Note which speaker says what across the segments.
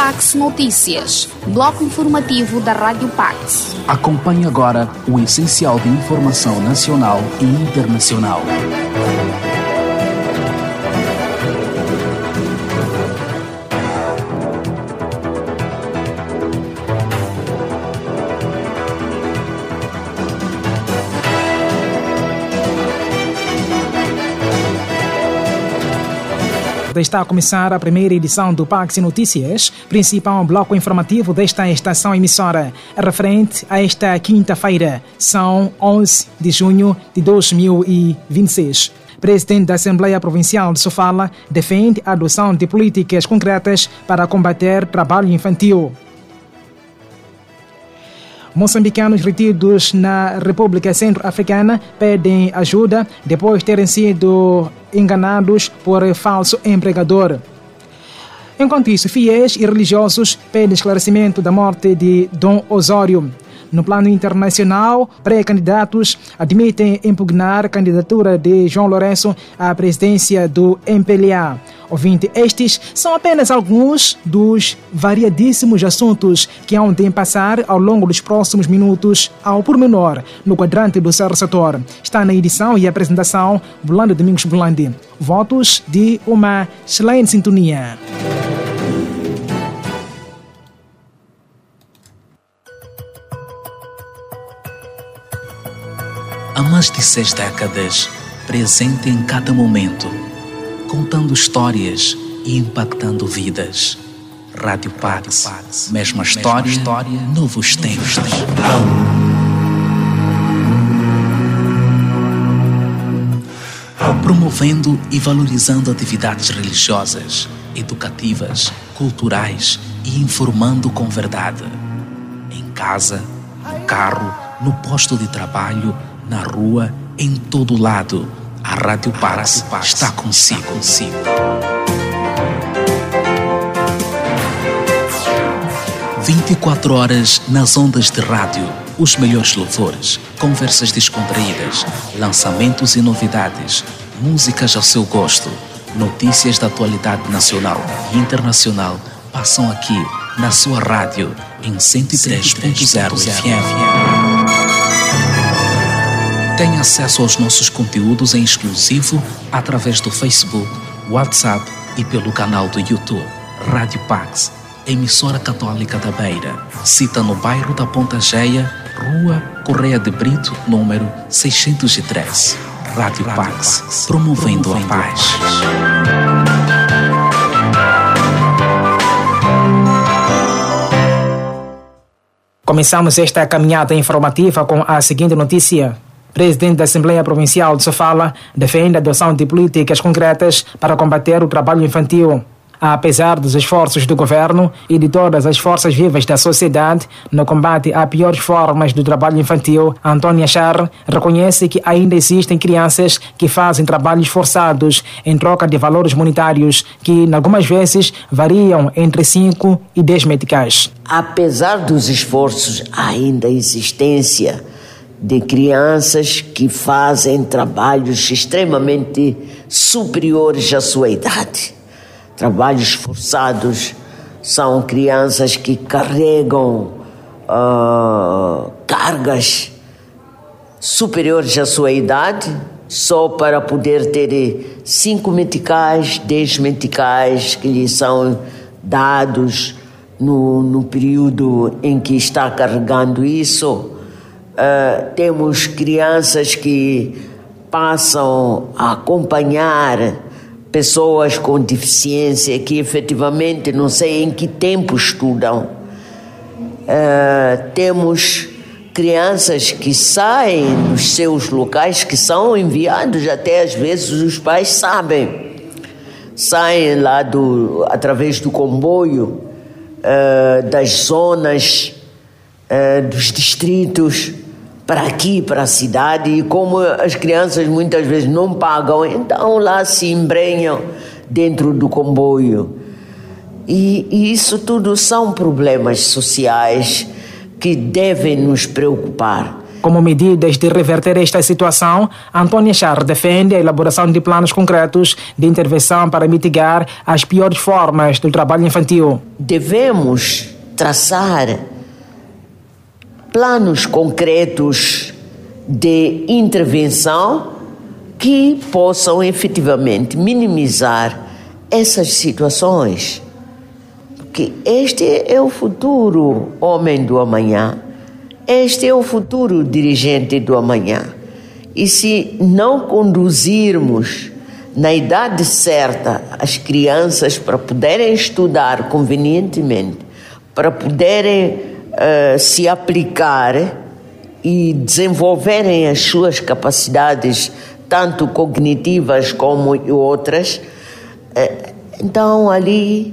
Speaker 1: Pax Notícias, bloco informativo da Rádio Pax.
Speaker 2: Acompanhe agora o essencial de informação nacional e internacional.
Speaker 3: Está a começar a primeira edição do Pax Notícias, principal bloco informativo desta estação emissora, referente a esta quinta-feira, são 11 de junho de 2026. Presidente da Assembleia Provincial de Sofala defende a adoção de políticas concretas para combater trabalho infantil. Moçambicanos retidos na República Centro-Africana pedem ajuda depois de terem sido enganados por falso empregador. Enquanto isso, fiéis e religiosos pedem esclarecimento da morte de Dom Osório. No plano internacional, pré-candidatos admitem impugnar a candidatura de João Lourenço à presidência do MPLA. Ouvinte, estes são apenas alguns dos variadíssimos assuntos que hão de passar ao longo dos próximos minutos ao pormenor no quadrante do seu receptor. Está na edição e apresentação Bulando Domingos Bulandi. Votos de uma excelente sintonia.
Speaker 2: Há mais de 6 décadas, presente em cada momento, contando histórias e impactando vidas. Rádio Pax, mesma história, novos tempos. Promovendo e valorizando atividades religiosas, educativas, culturais e informando com verdade. Em casa, no carro, no posto de trabalho, na rua, em todo lado, a Rádio Pax está consigo. 24 horas nas ondas de rádio, os melhores louvores, conversas descontraídas, lançamentos e novidades, músicas ao seu gosto, notícias da atualidade nacional e internacional passam aqui na sua rádio em 103.0 FM. Tenha acesso aos nossos conteúdos em exclusivo através do Facebook, WhatsApp e pelo canal do YouTube. Rádio Pax, emissora católica da Beira. Cita no bairro da Ponta Geia, Rua Correia de Brito, número 603. Rádio Pax, promovendo a paz.
Speaker 3: Começamos esta caminhada informativa com a seguinte notícia. Presidente da Assembleia Provincial de Sofala defende a adoção de políticas concretas para combater o trabalho infantil. Apesar dos esforços do governo e de todas as forças vivas da sociedade no combate a piores formas do trabalho infantil, Antônio Achar reconhece que ainda existem crianças que fazem trabalhos forçados em troca de valores monetários que, algumas vezes, variam entre 5 e 10 meticais.
Speaker 4: Apesar dos esforços, há ainda a existência de crianças que fazem trabalhos extremamente superiores à sua idade. Trabalhos forçados são crianças que carregam cargas superiores à sua idade só para poder ter 5 meticais, 10 meticais que lhes são dados no período em que está carregando isso. Temos crianças que passam a acompanhar pessoas com deficiência que efetivamente não sei em que tempo estudam. Temos crianças que saem dos seus locais, que são enviados, até às vezes os pais sabem. Saem lá através do comboio, das zonas, dos distritos, para aqui, para a cidade, e como as crianças muitas vezes não pagam, então lá se embrenham dentro do comboio. E isso tudo são problemas sociais que devem nos preocupar.
Speaker 3: Como medidas de reverter esta situação, Antônia Char defende a elaboração de planos concretos de intervenção para mitigar as piores formas do trabalho infantil.
Speaker 4: Devemos traçar planos concretos de intervenção que possam efetivamente minimizar essas situações. Porque este é o futuro homem do amanhã. Este é o futuro dirigente do amanhã. E se não conduzirmos na idade certa as crianças para poderem estudar convenientemente, para poderem se aplicar e desenvolverem as suas capacidades, tanto cognitivas como outras, então ali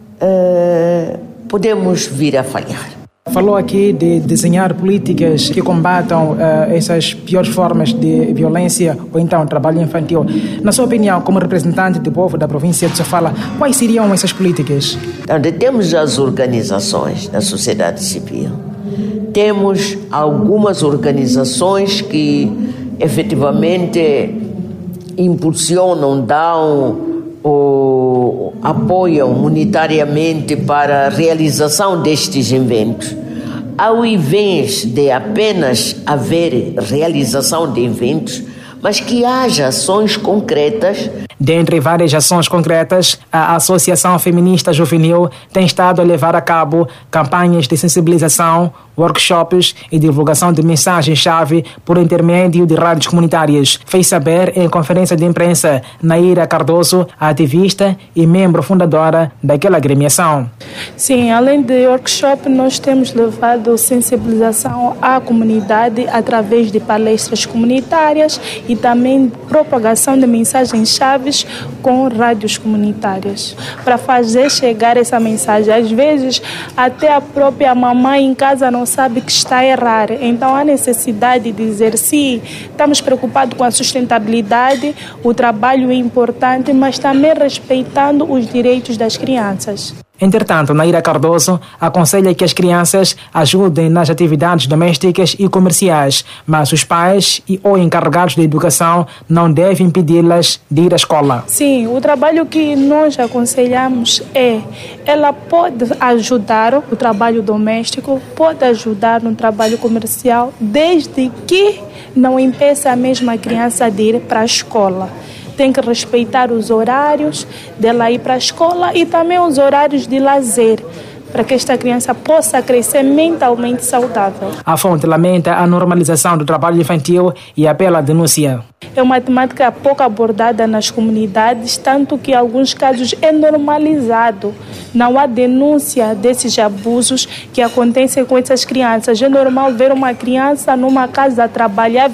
Speaker 4: podemos vir a falhar.
Speaker 3: Falou aqui de desenhar políticas que combatam essas piores formas de violência ou então trabalho infantil. Na sua opinião, como representante do povo da província de Sofala, quais seriam essas políticas?
Speaker 4: Então, temos as organizações da sociedade civil. Temos algumas organizações que efetivamente impulsionam, dão ou apoiam monetariamente para a realização destes eventos. Ao invés de apenas haver realização de eventos, mas que haja ações concretas.
Speaker 3: Dentre várias ações concretas, a Associação Feminista Juvenil tem estado a levar a cabo campanhas de sensibilização, workshops e divulgação de mensagens-chave por intermédio de rádios comunitárias. Fez saber em conferência de imprensa Naira Cardoso, ativista e membro fundadora daquela agremiação.
Speaker 5: Sim, além de workshop, nós temos levado sensibilização à comunidade através de palestras comunitárias e também propagação de mensagens-chave com rádios comunitárias, para fazer chegar essa mensagem. Às vezes, até a própria mamãe em casa não sabe que está a errar. Então, há necessidade de dizer, sim, estamos preocupados com a sustentabilidade, o trabalho é importante, mas também respeitando os direitos das crianças.
Speaker 3: Entretanto, Naira Cardoso aconselha que as crianças ajudem nas atividades domésticas e comerciais, mas os pais ou encarregados de educação não devem impedi-las de ir à escola.
Speaker 5: Sim, o trabalho que nós aconselhamos ela pode ajudar o trabalho doméstico, pode ajudar no trabalho comercial, desde que não impeça a mesma criança de ir para a escola. Tem que respeitar os horários dela ir para a escola e também os horários de lazer, para que esta criança possa crescer mentalmente saudável.
Speaker 3: A fonte lamenta a normalização do trabalho infantil e apela à denúncia.
Speaker 5: É uma temática pouco abordada nas comunidades, tanto que em alguns casos é normalizado. Não há denúncia desses abusos que acontecem com essas crianças. É normal ver uma criança numa casa a trabalhar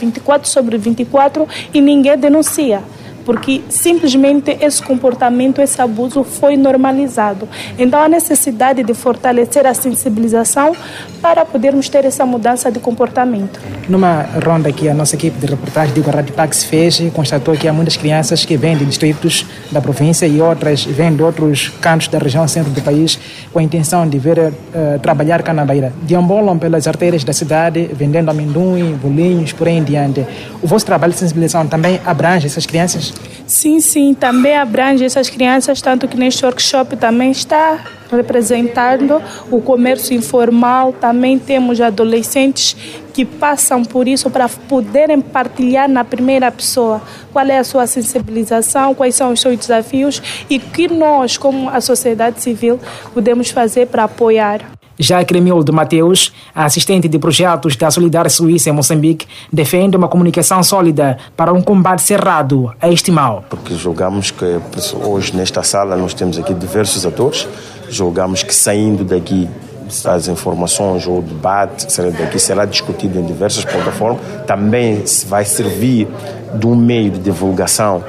Speaker 5: 24/24 e ninguém denuncia, porque simplesmente esse comportamento, esse abuso foi normalizado. Então há necessidade de fortalecer a sensibilização para podermos ter essa mudança de comportamento.
Speaker 3: Numa ronda que a nossa equipe de reportagem de Rádio Pax fez, constatou que há muitas crianças que vêm de distritos da província e outras vêm de outros cantos da região centro do país com a intenção de vir trabalhar cá na Beira. Deambulam pelas artérias da cidade, vendendo amendoim, bolinhos, por aí em diante. O vosso trabalho de sensibilização também abrange essas crianças?
Speaker 5: Sim, também abrange essas crianças, tanto que neste workshop também está representando o comércio informal. Também temos adolescentes que passam por isso para poderem partilhar na primeira pessoa qual é a sua sensibilização, quais são os seus desafios e que nós, como a sociedade civil, podemos fazer para apoiar.
Speaker 3: Já Cremildo Mateus, assistente de projetos da Solidária Suíça em Moçambique, defende uma comunicação sólida para um combate cerrado a este mal.
Speaker 6: Porque julgamos que hoje nesta sala nós temos aqui diversos atores, julgamos que saindo daqui as informações ou o debate daqui será discutido em diversas plataformas, também vai servir de um meio de divulgação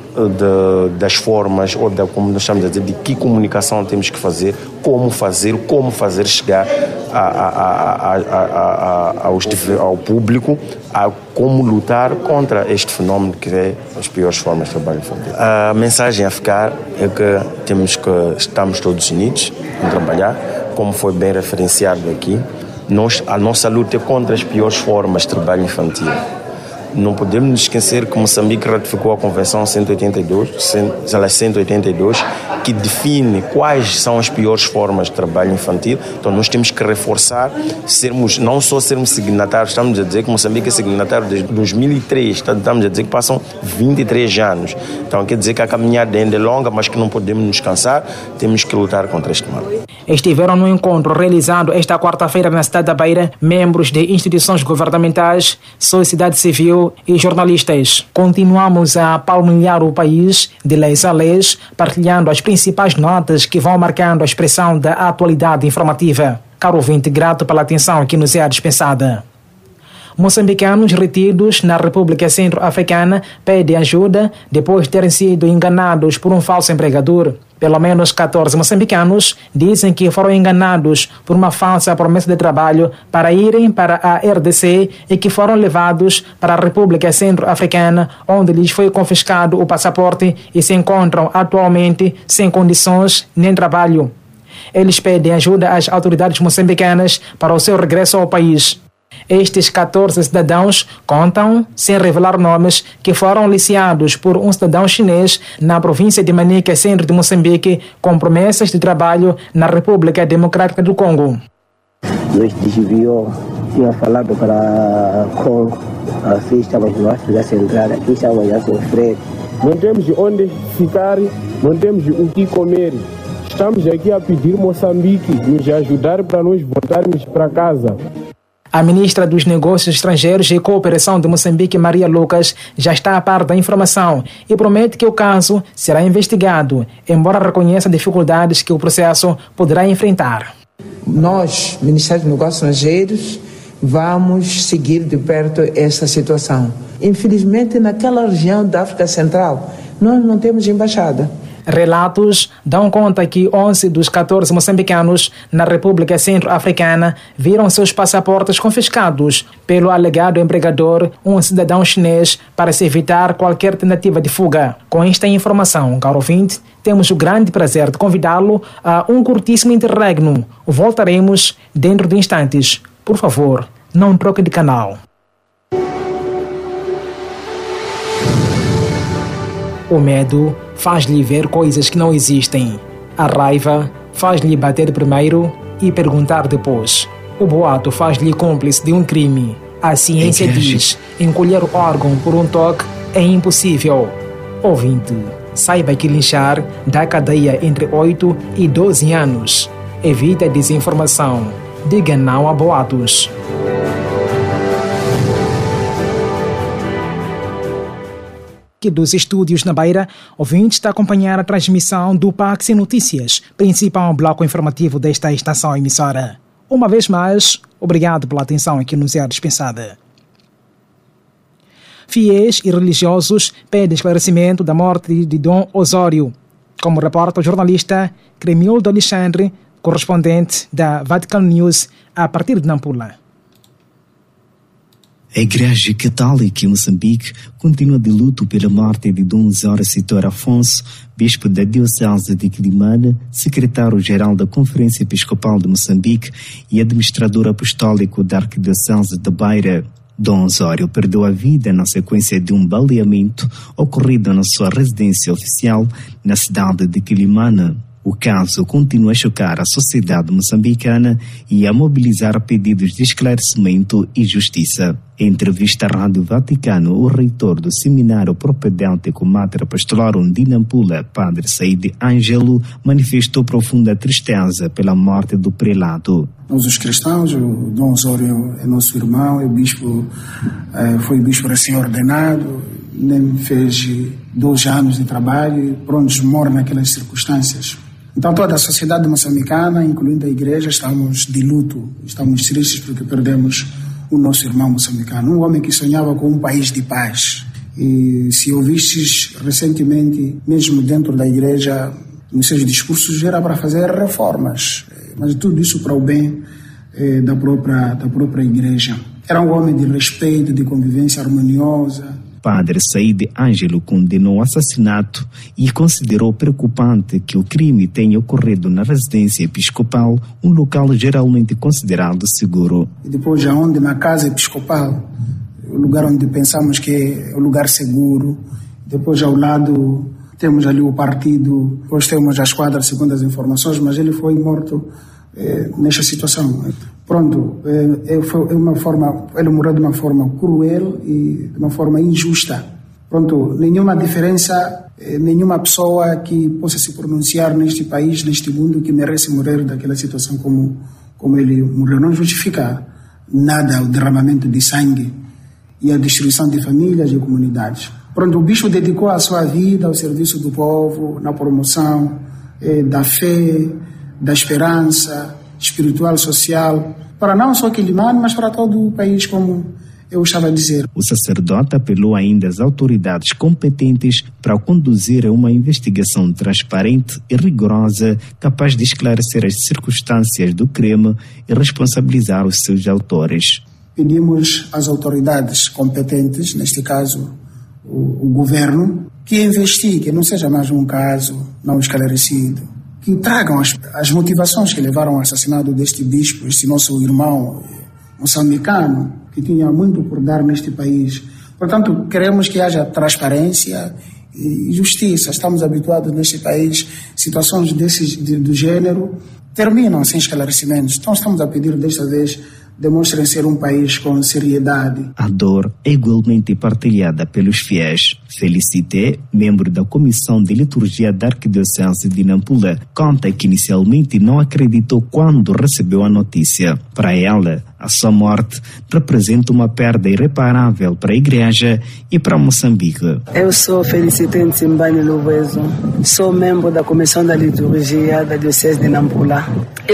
Speaker 6: das formas, ou como nós estamos a dizer, de que comunicação temos que fazer, como fazer chegar ao público, como lutar contra este fenómeno que é as piores formas de trabalho infantil. A mensagem a ficar é que estamos todos unidos em trabalhar, como foi bem referenciado aqui. A nossa luta é contra as piores formas de trabalho infantil. Não podemos nos esquecer que Moçambique ratificou a Convenção 182, que define quais são as piores formas de trabalho infantil. Então nós temos que reforçar, não só sermos signatários, estamos a dizer que Moçambique é signatário desde 2003, estamos a dizer que passam 23 anos. Então quer dizer que a caminhada ainda é longa, mas que não podemos nos cansar, temos que lutar contra este mal.
Speaker 3: Estiveram no encontro realizado esta quarta-feira na cidade da Beira membros de instituições governamentais, sociedade civil e jornalistas. Continuamos a palmilhar o país de leis a leis, partilhando as principais notas que vão marcando a expressão da atualidade informativa. Caro ouvinte, grato pela atenção que nos é dispensada. Moçambicanos retidos na República Centro-Africana pedem ajuda depois de terem sido enganados por um falso empregador. Pelo menos 14 moçambicanos dizem que foram enganados por uma falsa promessa de trabalho para irem para a RDC e que foram levados para a República Centro-Africana, onde lhes foi confiscado o passaporte e se encontram atualmente sem condições nem trabalho. Eles pedem ajuda às autoridades moçambicanas para o seu regresso ao país. Estes 14 cidadãos contam, sem revelar nomes, que foram aliciados por um cidadão chinês na província de Manica, centro de Moçambique, com promessas de trabalho na República Democrática do Congo.
Speaker 7: Nós desviou, tinha falado para Congo, assim estamos nós, fizesse entrar aqui, estamos a sofrer.
Speaker 8: Não temos onde ficar, não temos o que comer. Estamos aqui a pedir Moçambique nos ajudar para nós voltarmos para casa.
Speaker 3: A ministra dos Negócios Estrangeiros e Cooperação de Moçambique, Maria Lucas, já está a par da informação e promete que o caso será investigado, embora reconheça dificuldades que o processo poderá enfrentar.
Speaker 9: Nós, Ministério dos Negócios Estrangeiros, vamos seguir de perto essa situação. Infelizmente, naquela região da África Central, nós não temos embaixada.
Speaker 3: Relatos dão conta que 11 dos 14 moçambicanos na República Centro-Africana viram seus passaportes confiscados pelo alegado empregador, um cidadão chinês, para se evitar qualquer tentativa de fuga. Com esta informação, caro ouvinte, temos o grande prazer de convidá-lo a um curtíssimo interregno. Voltaremos dentro de instantes. Por favor, não troque de canal. O medo faz-lhe ver coisas que não existem. A raiva faz-lhe bater primeiro e perguntar depois. O boato faz-lhe cúmplice de um crime. A ciência diz: encolher o órgão por um toque é impossível. Ouvinte, saiba que linchar dá cadeia entre 8 e 12 anos. Evite a desinformação. Diga não a boatos. Aqui dos estúdios na Beira, ouvinte está a acompanhar a transmissão do Pax Notícias, principal bloco informativo desta estação emissora. Uma vez mais, obrigado pela atenção que nos é dispensada. Fiéis e religiosos pedem esclarecimento da morte de Dom Osório, como reporta o jornalista Cremildo Alexandre, correspondente da Vatican News, a partir de Nampula.
Speaker 10: A Igreja Católica em Moçambique continua de luto pela morte de Dom Osório Citor Afonso, bispo da Diocese de Quilimane, secretário-geral da Conferência Episcopal de Moçambique e administrador apostólico da Arquidiocese de Beira. Dom Osório perdeu a vida na sequência de um baleamento ocorrido na sua residência oficial na cidade de Quilimane. O caso continua a chocar a sociedade moçambicana e a mobilizar pedidos de esclarecimento e justiça. Em entrevista à Rádio Vaticano, o reitor do Seminário Propedêutico Mater Apostolorum de Nampula, Padre Said Ângelo, manifestou profunda tristeza pela morte do prelado.
Speaker 11: Nós, os cristãos, o Dom Osório é nosso irmão, é bispo, foi bispo recém-ordenado, nem fez 2 anos de trabalho e pronto, morre naquelas circunstâncias. Então toda a sociedade moçambicana, incluindo a igreja, estamos de luto, estamos tristes porque perdemos o nosso irmão moçambicano, um homem que sonhava com um país de paz. E se ouvistes recentemente, mesmo dentro da igreja, nos seus discursos era para fazer reformas, mas tudo isso para o bem da própria igreja. Era um homem de respeito, de convivência harmoniosa,
Speaker 10: Padre Said Ângelo condenou o assassinato e considerou preocupante que o crime tenha ocorrido na residência episcopal, um local geralmente considerado seguro.
Speaker 11: E depois, aonde na casa episcopal, o lugar onde pensamos que é o lugar seguro, depois ao lado temos ali o partido, depois temos a esquadra, segundo as informações, mas ele foi morto nesta situação. Pronto, ele morreu de uma forma cruel e de uma forma injusta. Pronto, nenhuma diferença, nenhuma pessoa que possa se pronunciar neste país, neste mundo, que merece morrer daquela situação como ele morreu. Não justifica nada o derramamento de sangue e a destruição de famílias e comunidades. Pronto, o bispo dedicou a sua vida ao serviço do povo, na promoção da fé, da esperança espiritual, social, para não só Quilimane, mas para todo o país, como eu estava a dizer.
Speaker 10: O sacerdote apelou ainda às autoridades competentes para conduzir a uma investigação transparente e rigorosa, capaz de esclarecer as circunstâncias do crime e responsabilizar os seus autores.
Speaker 11: Pedimos às autoridades competentes, neste caso o governo, que investigue, não seja mais um caso não esclarecido, que tragam as motivações que levaram ao assassinato deste bispo, este nosso irmão moçambicano, que tinha muito por dar neste país. Portanto, queremos que haja transparência e justiça. Estamos habituados neste país, situações do gênero terminam sem esclarecimentos. Então estamos a pedir desta vez, demonstrem ser um país com seriedade.
Speaker 10: A dor é igualmente partilhada pelos fiéis. Felicité, membro da Comissão de Liturgia da Arquidiocese de Nampula, conta que inicialmente não acreditou quando recebeu a notícia. Para ela, a sua morte representa uma perda irreparável para a Igreja e para Moçambique.
Speaker 12: Eu sou Felicité Ntsimbani Luwezo, sou membro da Comissão da Liturgia da Diocese de Nampula.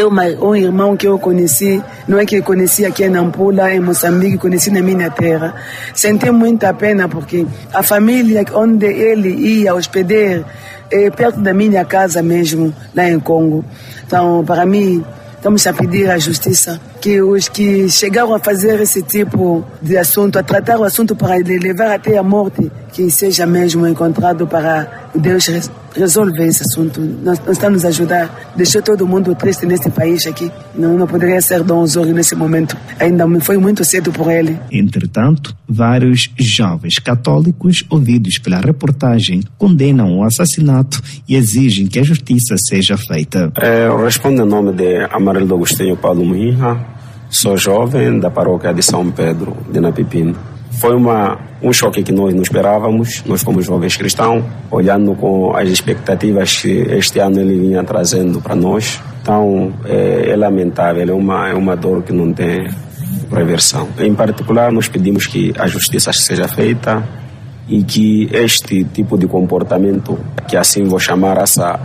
Speaker 12: Um irmão que eu conheci, não é que eu conheci aqui em Nampula, em Moçambique, conheci na minha terra. Senti muita pena porque a família onde ele ia hospedar é perto da minha casa mesmo, lá em Congo. Então, para mim, estamos a pedir à justiça que os que chegaram a fazer esse tipo de assunto, a tratar o assunto para levar até a morte, que seja mesmo encontrado para Deus resolver esse assunto. Nós estamos a ajudar. Deixou todo mundo triste nesse país aqui. Não poderia ser Dom Osório nesse momento. Ainda foi muito cedo por ele.
Speaker 10: Entretanto, vários jovens católicos ouvidos pela reportagem condenam o assassinato e exigem que a justiça seja feita.
Speaker 13: Eu respondo em nome de Amarelo Agostinho Paulo Muinha. Sou jovem da paróquia de São Pedro de Napipino. Foi um choque que nós não esperávamos, nós como jovens cristãos, olhando com as expectativas que este ano ele vinha trazendo para nós. Então, é lamentável, é uma dor que não tem reversão. Em particular, nós pedimos que a justiça seja feita e que este tipo de comportamento, que assim vou chamar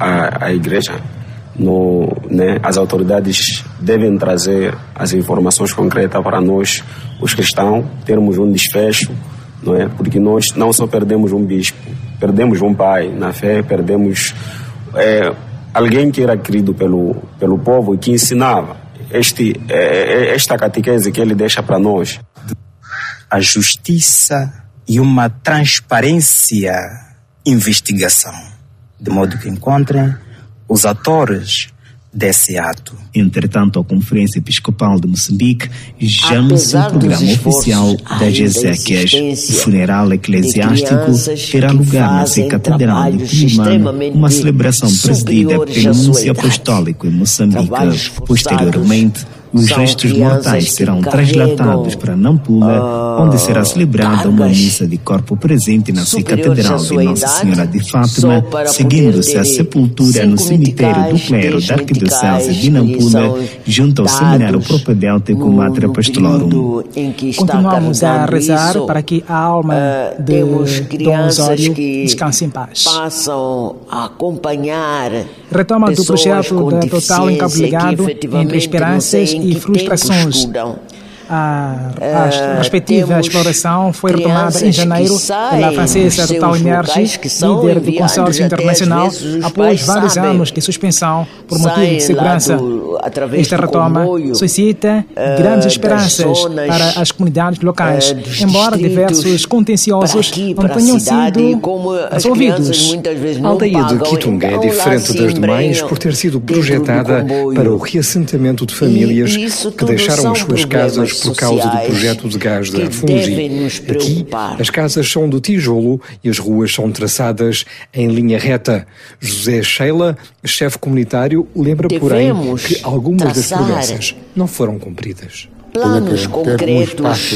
Speaker 13: a Igreja, as autoridades devem trazer as informações concretas para nós, os cristãos, termos um desfecho, não é? Porque nós não só perdemos um bispo, perdemos um pai na fé, perdemos alguém que era querido pelo povo e que ensinava esta catequese que ele deixa para nós.
Speaker 14: A justiça e uma transparência, investigação, de modo que encontrem os atores desse ato.
Speaker 10: Entretanto, a Conferência Episcopal de Moçambique já anunciou o programa oficial das exéquias. O funeral eclesiástico terá lugar na Catedral de Quilimane, uma celebração presidida pelo Núncio Apostólico em Moçambique. Posteriormente, os restos mortais serão transladados para Nampula, onde será celebrada uma missa de corpo presente na Catedral de Nossa Senhora de Fátima, seguindo-se a sepultura no cemitério do clero da Arquidiocese de Nampula, junto ao Seminário Propedêutico Mater Apostolorum.
Speaker 3: Continuamos a rezar para que a alma de Dom Osório descanse em paz.
Speaker 4: Passam a acompanhar.
Speaker 3: Retoma do projeto da Total em Cabo Delgado, entre esperanças e frustrações. A respectiva exploração foi retomada em janeiro pela francesa Total Energy, líder do consórcio internacional, após vários anos de suspensão por motivo de segurança. Esta retoma suscita grandes esperanças para as comunidades locais, embora diversos contenciosos não tenham sido resolvidos.
Speaker 15: A aldeia de Quitunga é diferente das demais por ter sido projetada para o reassentamento de famílias que deixaram as suas casas por causa do projeto de gás da Fungi. Aqui, as casas são de tijolo e as ruas são traçadas em linha reta. José Sheila, chefe comunitário, lembra, porém, que algumas das promessas não foram cumpridas.
Speaker 4: Planos concretos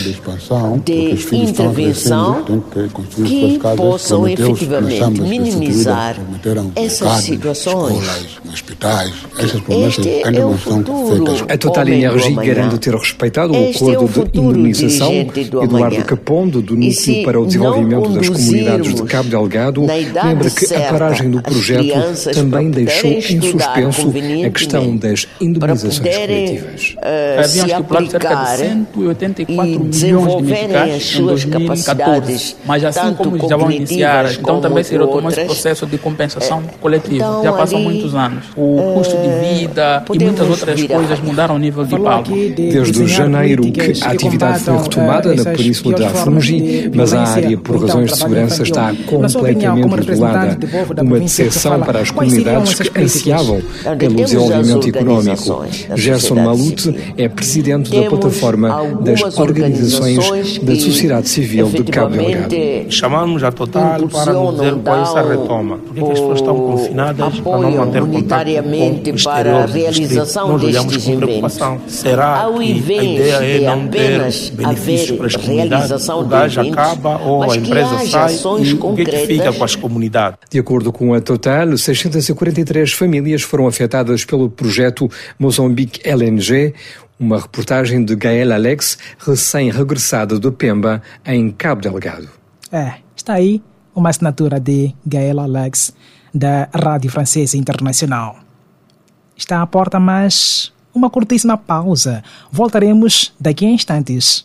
Speaker 4: de intervenção que possam efetivamente minimizar essas situações.
Speaker 16: Hospitais, essas promessas ainda não são feitas.
Speaker 15: A Total Energy garante ter respeitado o acordo de indemnização. Eduardo Capondo, do Núcleo para o Desenvolvimento das Comunidades de Cabo Delgado, lembra que a paragem do projeto também deixou em suspenso a questão das indemnizações coletivas.
Speaker 17: Havíamos estipulado cerca de 184 milhões de meticais em 2014, mas assim como já vão iniciar, então também se retomou esse processo de compensação coletiva. Já passam muitos anos. O custo de vida e muitas outras coisas mudaram o nível de pago.
Speaker 15: Desde janeiro que a atividade foi retomada na Península da Fungi, mas a área, por razões de segurança, está completamente isolada. Uma decepção para as comunidades que ansiavam pelo desenvolvimento económico. Gerson Malute é presidente da plataforma das organizações da sociedade civil de Cabo Delgado.
Speaker 18: Chamamos a Total para nos dizer qual é essa retoma. Porque as pessoas estão confinadas para não manter contato com o exterior do distrito. Nós olhamos com preocupação. Será que a ideia é não ter benefícios para as comunidades? O gás acaba ou a empresa sai e o que fica com as comunidades?
Speaker 15: De acordo com a Total, 643 famílias foram afetadas pelo projeto Moçambique LNG. Uma reportagem de Gael Alex, recém-regressada de Pemba, em Cabo Delgado.
Speaker 3: Está aí uma assinatura de Gael Alex, da Rádio Francesa Internacional. Está à porta, mas uma curtíssima pausa. Voltaremos daqui a instantes.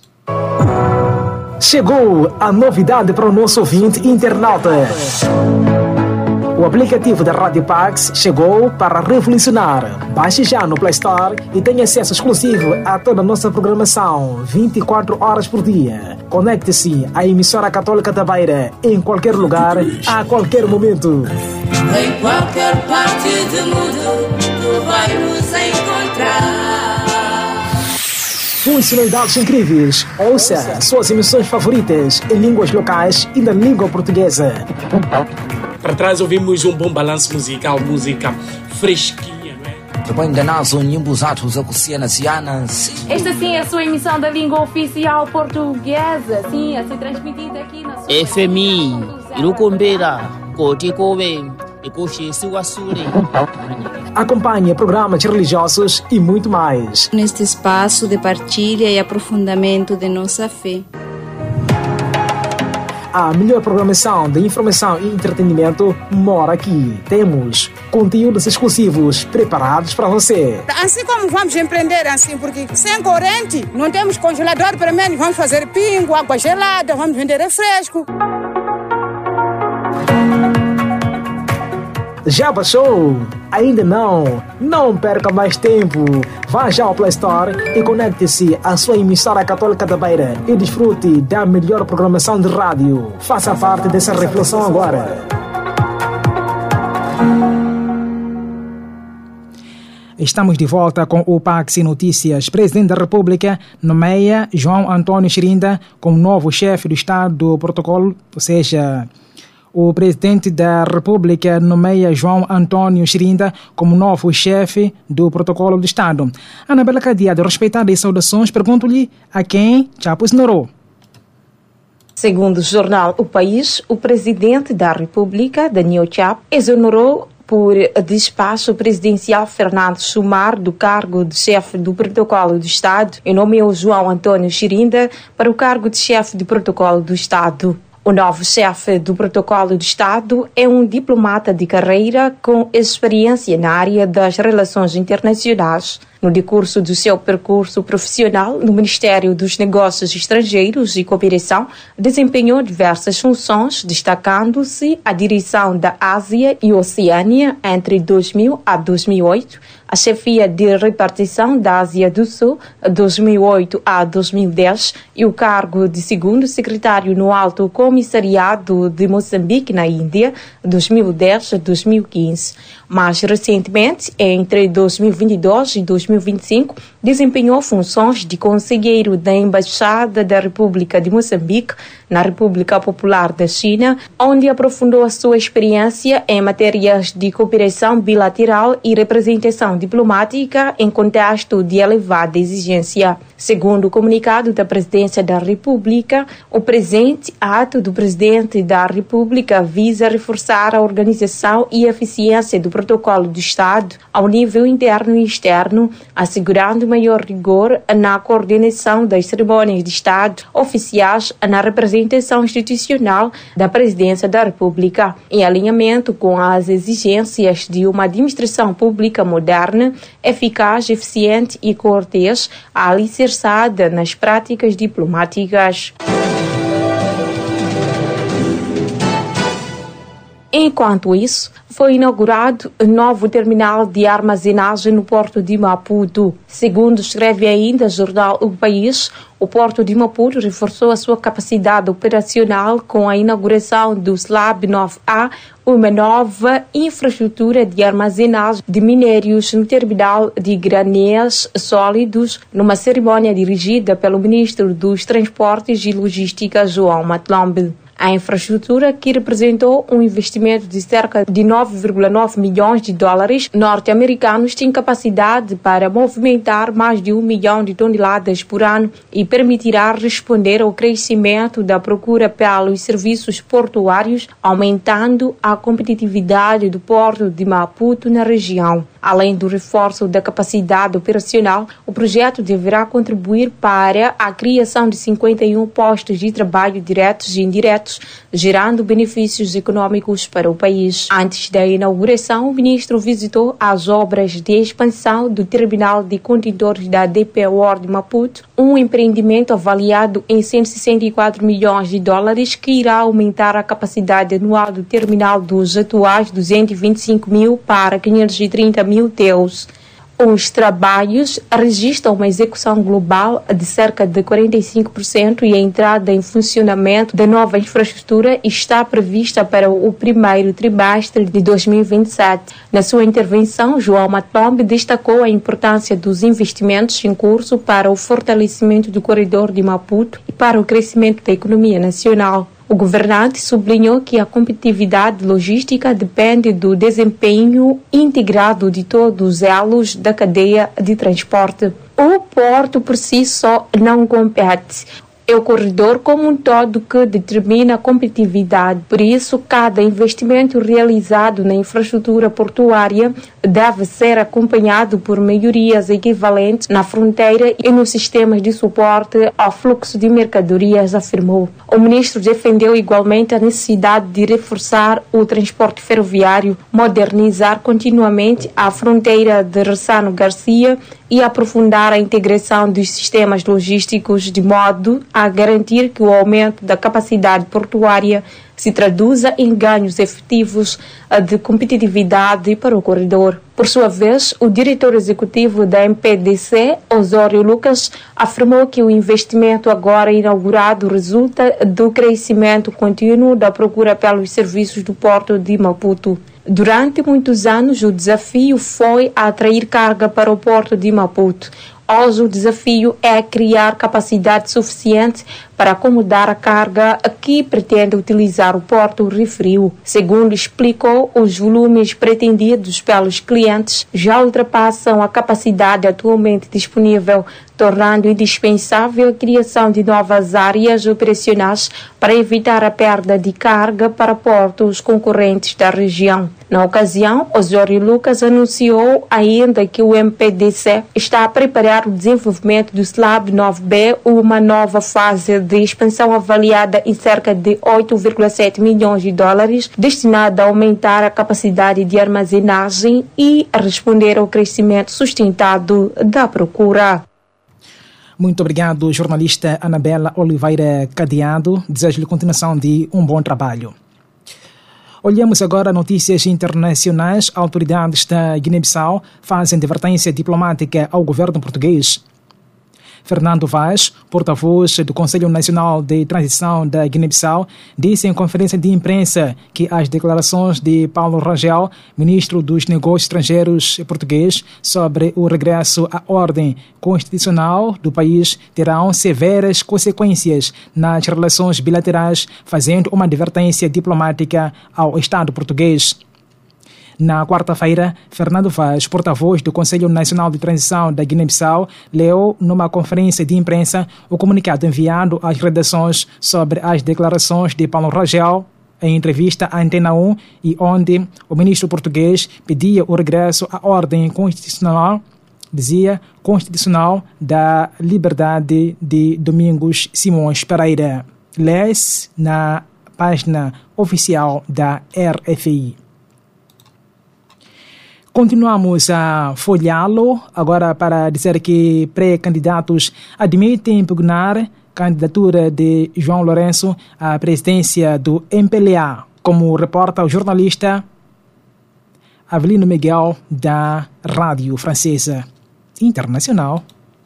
Speaker 3: Chegou a novidade para o nosso ouvinte internauta. O aplicativo da Rádio Pax chegou para revolucionar. Baixe já no Play Store e tenha acesso exclusivo a toda a nossa programação 24 horas por dia. Conecte-se à emissora católica da Beira em qualquer lugar, a qualquer momento.
Speaker 19: Em qualquer parte do mundo, tu vai nos encontrar.
Speaker 3: Funcionalidades incríveis. Ouça suas emissões favoritas em línguas locais e na língua portuguesa.
Speaker 20: Para trás ouvimos um bom balanço musical, música fresquinha, não é?
Speaker 21: Esta sim é a sua emissão da língua oficial portuguesa, sim, a ser transmitida aqui na sua...
Speaker 22: FMI, Irukumbira, Kotikowe, Ikoshesiwasure.
Speaker 3: Acompanhe programas religiosos e muito mais.
Speaker 23: Neste espaço de partilha e aprofundamento de nossa fé.
Speaker 3: A melhor programação de informação e entretenimento mora aqui. Temos conteúdos exclusivos preparados para você.
Speaker 24: Assim como vamos empreender assim, porque sem corrente, não temos congelador, pelo menos vamos fazer pingo, água gelada, vamos vender refresco.
Speaker 3: Já baixou? Ainda não? Não perca mais tempo. Vá já ao Play Store e conecte-se à sua emissora católica da Beira e desfrute da melhor programação de rádio. Faça parte dessa reflexão agora. Estamos de volta com o Pax Notícias. Presidente da República nomeia João Antônio Chirinda como novo chefe do Estado do Protocolo, ou seja... O presidente da República nomeia João Antônio Chirinda como novo chefe do Protocolo do Estado. Anabela Cadeado, respeitadas saudações, pergunto-lhe a quem Chapo ignorou.
Speaker 25: Segundo o jornal O País, o presidente da República, Daniel Chapo, exonerou por despacho presidencial Fernando Sumar do cargo de chefe do Protocolo do Estado e nomeou João Antônio Chirinda para o cargo de chefe do Protocolo do Estado. O novo chefe do Protocolo do Estado é um diplomata de carreira com experiência na área das relações internacionais. No decurso do seu percurso profissional no Ministério dos Negócios Estrangeiros e Cooperação, desempenhou diversas funções, destacando-se a direção da Ásia e Oceânia entre 2000 a 2008, a chefia de repartição da Ásia do Sul, 2008 a 2010, e o cargo de segundo secretário no Alto Comissariado de Moçambique na Índia, 2010 a 2015. Mais recentemente, entre 2022 e 2025, desempenhou funções de conselheiro da Embaixada da República de Moçambique na República Popular da China, onde aprofundou a sua experiência em matérias de cooperação bilateral e representação diplomática em contexto de elevada exigência. Segundo o comunicado da Presidência da República, o presente ato do Presidente da República visa reforçar a organização e eficiência do protocolo do Estado ao nível interno e externo, assegurando maior rigor na coordenação das cerimônias de Estado oficiais na representação institucional da Presidência da República, em alinhamento com as exigências de uma administração pública moderna, eficaz, eficiente e cortês, alicerçada nas práticas diplomáticas. Enquanto isso, foi inaugurado um novo terminal de armazenagem no porto de Maputo. Segundo escreve ainda o jornal O País, o porto de Maputo reforçou a sua capacidade operacional com a inauguração do SLAB 9A, uma nova infraestrutura de armazenagem de minérios no terminal de granéis sólidos, numa cerimônia dirigida pelo ministro dos Transportes e Logística, João Matlombe. A infraestrutura, que representou um investimento de cerca de 9,9 milhões de dólares norte-americanos, tem capacidade para movimentar mais de 1 milhão de toneladas por ano e permitirá responder ao crescimento da procura pelos serviços portuários, aumentando a competitividade do porto de Maputo na região. Além do reforço da capacidade operacional, o projeto deverá contribuir para a criação de 51 postos de trabalho diretos e indiretos, gerando benefícios econômicos para o país. Antes da inauguração, o ministro visitou as obras de expansão do terminal de contentores da DP World Maputo, um empreendimento avaliado em 164 milhões de dólares que irá aumentar a capacidade anual do terminal dos atuais 225 mil para 530 mil TEUs. Os trabalhos registram uma execução global de cerca de 45% e a entrada em funcionamento da nova infraestrutura está prevista para o primeiro trimestre de 2027. Na sua intervenção, João Matlombe destacou a importância dos investimentos em curso para o fortalecimento do corredor de Maputo e para o crescimento da economia nacional. O governante sublinhou que a competitividade logística depende do desempenho integrado de todos os elos da cadeia de transporte. O porto por si só não compete. É o corredor como um todo que determina a competitividade. Por isso, cada investimento realizado na infraestrutura portuária deve ser acompanhado por melhorias equivalentes na fronteira e nos sistemas de suporte ao fluxo de mercadorias, afirmou. O ministro defendeu igualmente a necessidade de reforçar o transporte ferroviário, modernizar continuamente a fronteira de Ressano Garcia e aprofundar a integração dos sistemas logísticos de modo a garantir que o aumento da capacidade portuária se traduza em ganhos efetivos de competitividade para o corredor. Por sua vez, o diretor executivo da MPDC, Osório Lucas, afirmou que o investimento agora inaugurado resulta do crescimento contínuo da procura pelos serviços do porto de Maputo. Durante muitos anos, o desafio foi atrair carga para o porto de Maputo. Hoje, o desafio é criar capacidade suficiente para acomodar a carga que pretende utilizar o porto, referiu. Segundo explicou, os volumes pretendidos pelos clientes já ultrapassam a capacidade atualmente disponível, tornando indispensável a criação de novas áreas operacionais para evitar a perda de carga para portos concorrentes da região. Na ocasião, Osório Lucas anunciou ainda que o MPDC está a preparar para o desenvolvimento do SLAB 9B, uma nova fase de expansão avaliada em cerca de 8,7 milhões de dólares, destinada a aumentar a capacidade de armazenagem e a responder ao crescimento sustentado da procura.
Speaker 3: Muito obrigado, jornalista Anabela Oliveira Cadeado. Desejo-lhe continuação de um bom trabalho. Olhamos agora notícias internacionais. Autoridades da Guiné-Bissau fazem advertência diplomática ao governo português. Fernando Vaz, porta-voz do Conselho Nacional de Transição da Guiné-Bissau, disse em conferência de imprensa que as declarações de Paulo Rangel, ministro dos Negócios Estrangeiros português, sobre o regresso à ordem constitucional do país terão severas consequências nas relações bilaterais, fazendo uma advertência diplomática ao Estado português. Na quarta-feira, Fernando Vaz, porta-voz do Conselho Nacional de Transição da Guiné-Bissau, leu numa conferência de imprensa o comunicado enviado às redações sobre as declarações de Paulo Rangel em entrevista à Antena 1 e onde o ministro português pedia o regresso à ordem constitucional, dizia, constitucional da liberdade de Domingos Simões Pereira. Lê-se na página oficial da RFI. Continuamos a folheá-lo agora para dizer que pré-candidatos admitem impugnar a candidatura de João Lourenço à presidência do MPLA, como reporta o jornalista Avelino Miguel da Rádio Francesa Internacional.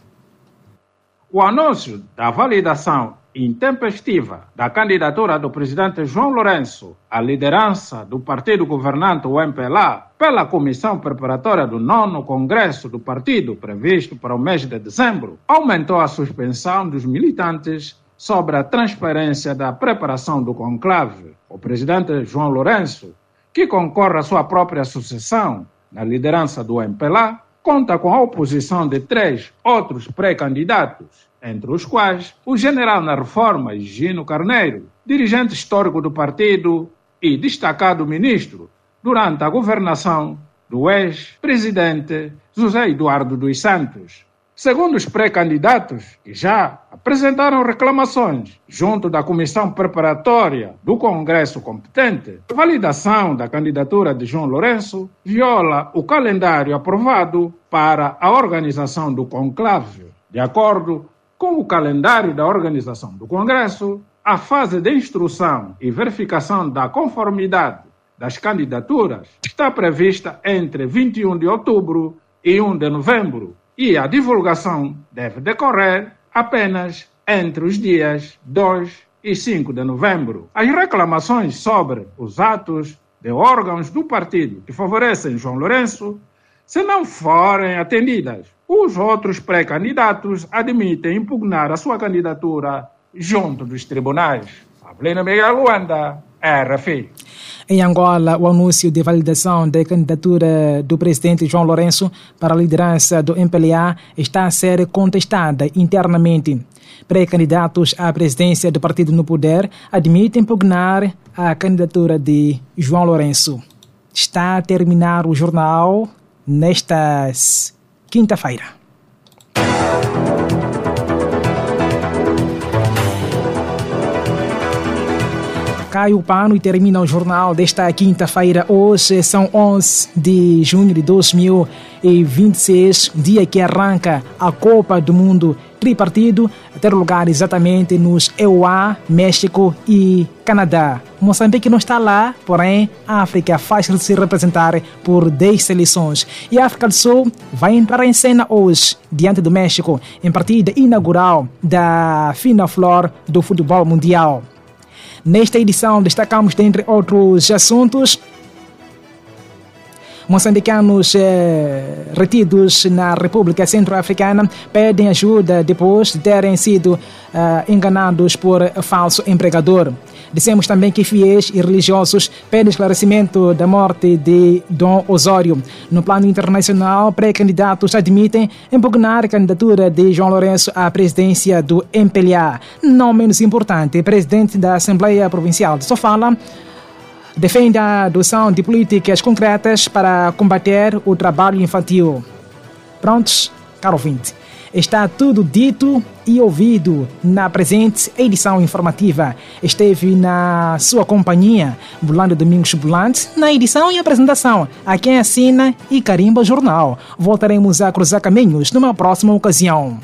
Speaker 1: O anúncio da validação intempestiva da candidatura do presidente João Lourenço à liderança do partido governante, o MPLA, pela comissão preparatória do 9º Congresso do partido, previsto para o mês de dezembro, aumentou a suspensão dos militantes sobre a transparência da preparação do conclave. O presidente João Lourenço, que concorre à sua própria sucessão na liderança do MPLA, conta com a oposição de 3 outros pré-candidatos, entre os quais o general na reforma Gino Carneiro, dirigente histórico do partido e destacado ministro durante a governação do ex-presidente José Eduardo dos Santos. Segundo os pré-candidatos, que já apresentaram reclamações junto da comissão preparatória do Congresso competente, a validação da candidatura de João Lourenço viola o calendário aprovado para a organização do conclave. De acordo com o calendário da organização do Congresso, a fase de instrução e verificação da conformidade das candidaturas está prevista entre 21 de outubro e 1 de novembro e a divulgação deve decorrer apenas entre os dias 2 e 5 de novembro. As reclamações sobre os atos de órgãos do partido que favorecem João Lourenço, se não forem atendidas, os outros pré-candidatos admitem impugnar a sua candidatura junto dos tribunais. Avelino Miguel, Luanda, RFI.
Speaker 3: Em Angola, o anúncio de validação da candidatura do presidente João Lourenço para a liderança do MPLA está a ser contestada internamente. Pré-candidatos à presidência do partido no poder admitem impugnar a candidatura de João Lourenço. Está a terminar o jornal nesta quinta-feira. Cai o pano e termina o jornal desta quinta-feira. Hoje são 11 de junho de 2026, dia que arranca a Copa do Mundo tripartido, a ter lugar exatamente nos EUA, México e Canadá. Moçambique não está lá, porém a África faz se representar por 10 seleções. E a África do Sul vai entrar em cena hoje, diante do México, em partida inaugural da Final Four do futebol mundial. Nesta edição destacamos, dentre outros assuntos, moçambicanos retidos na República Centro-Africana pedem ajuda depois de terem sido enganados por falso empregador. Dissemos também que fiéis e religiosos pedem esclarecimento da morte de Dom Osório. No plano internacional, pré-candidatos admitem impugnar a candidatura de João Lourenço à presidência do MPLA. Não menos importante, o presidente da Assembleia Provincial de Sofala defende a adoção de políticas concretas para combater o trabalho infantil. Prontos, caro ouvinte? Está tudo dito e ouvido na presente edição informativa. Esteve na sua companhia Bulando Domingos Bulante, na edição e apresentação. A quem assina e carimba o jornal. Voltaremos a cruzar caminhos numa próxima ocasião.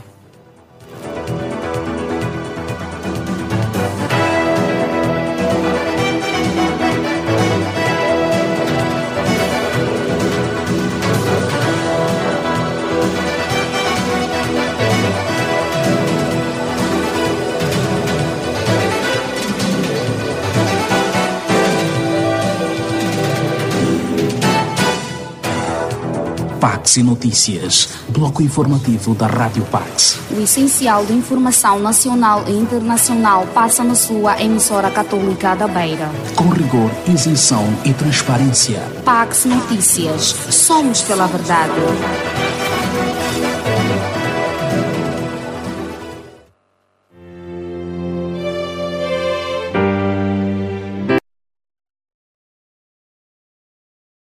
Speaker 2: Pax e Notícias, bloco informativo da Rádio Pax.
Speaker 5: O essencial de informação nacional e internacional passa na sua emissora católica da Beira.
Speaker 2: Com rigor, isenção e transparência.
Speaker 5: Pax Notícias. Somos pela verdade.